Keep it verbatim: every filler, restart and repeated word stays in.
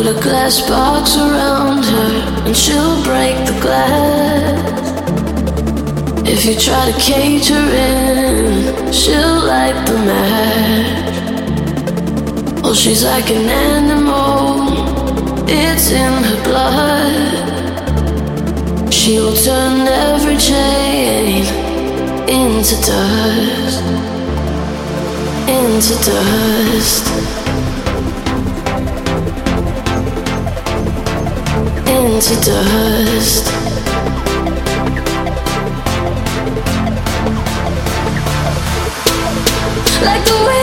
Put a glass box around her and she'll break the glass. If you try to cage her in, she'll light the match. Oh, she's like an animal, it's in her blood. She will turn every chain into dust, into dust, into dust. Like the wind